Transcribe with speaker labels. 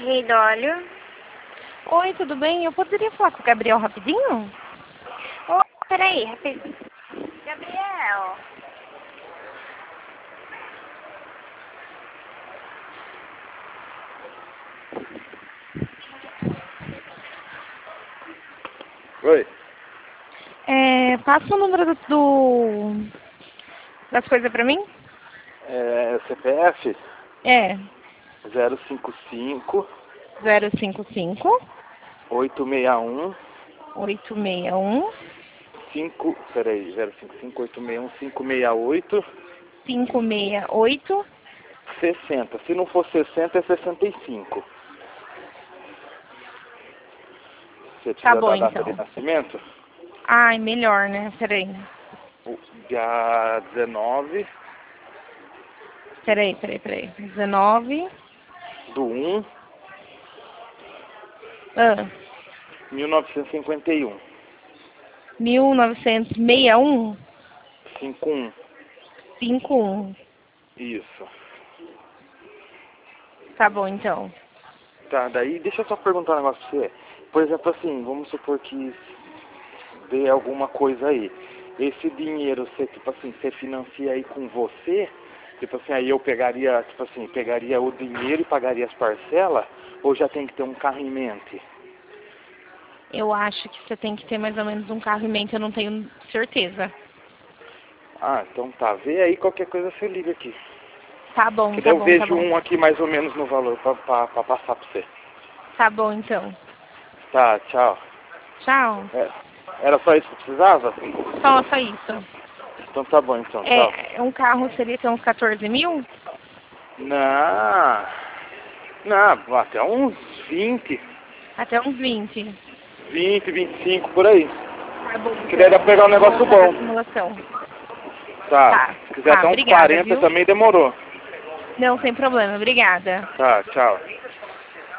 Speaker 1: Rei do óleo.
Speaker 2: Oi, tudo bem? Eu poderia falar com o Gabriel rapidinho?
Speaker 1: Oh, peraí, rapidinho. Gabriel.
Speaker 3: Oi.
Speaker 2: Passa o número das coisas pra mim?
Speaker 3: CPF
Speaker 2: É,
Speaker 3: 055
Speaker 2: 055
Speaker 3: 861
Speaker 2: 861
Speaker 3: peraí, 055 861 568
Speaker 2: 568.
Speaker 3: 60. Se não for 60, é 65. Você
Speaker 2: Tá
Speaker 3: precisa
Speaker 2: bom,
Speaker 3: da data de
Speaker 2: então.
Speaker 3: nascimento?
Speaker 2: Ai, melhor, né? Peraí.
Speaker 3: Dia 19
Speaker 2: Peraí. 19.
Speaker 3: do 1
Speaker 2: Ah,
Speaker 3: 1951.
Speaker 2: 1961
Speaker 3: 51.
Speaker 2: 51.
Speaker 3: Isso.
Speaker 2: Tá bom, então.
Speaker 3: Tá, daí deixa eu só perguntar um negócio pra você. Por exemplo, assim, vamos supor que dê alguma coisa aí. Esse dinheiro, você, tipo assim, você financia aí com você? Tipo assim, aí eu pegaria, tipo assim, pegaria o dinheiro e pagaria as parcelas? Ou já tem que ter um carro em mente?
Speaker 2: Eu acho que você tem que ter mais ou menos um carro em mente, eu não tenho certeza.
Speaker 3: Ah, então tá. Vê aí, qualquer coisa você liga aqui.
Speaker 2: Tá bom,
Speaker 3: Que
Speaker 2: tá
Speaker 3: daí eu
Speaker 2: bom, tá
Speaker 3: vejo
Speaker 2: bom.
Speaker 3: um aqui mais ou menos no valor pra passar pra você.
Speaker 2: Tá bom, então.
Speaker 3: Tá, tchau.
Speaker 2: Tchau.
Speaker 3: Era só isso que precisava?
Speaker 2: Só isso.
Speaker 3: Então tá bom, então, tchau.
Speaker 2: Um carro seria ter uns 14 mil?
Speaker 3: Não, não, até uns 20,
Speaker 2: Até uns 20.
Speaker 3: 25 por aí.
Speaker 2: Tá bom,
Speaker 3: Se quiser
Speaker 2: então.
Speaker 3: pegar um negócio
Speaker 2: Vou fazer a
Speaker 3: bom.
Speaker 2: simulação.
Speaker 3: Tá. Se quiser até uns
Speaker 2: Obrigada,
Speaker 3: 40
Speaker 2: viu?
Speaker 3: também demorou.
Speaker 2: Não, sem problema. Obrigada.
Speaker 3: Tá, tchau.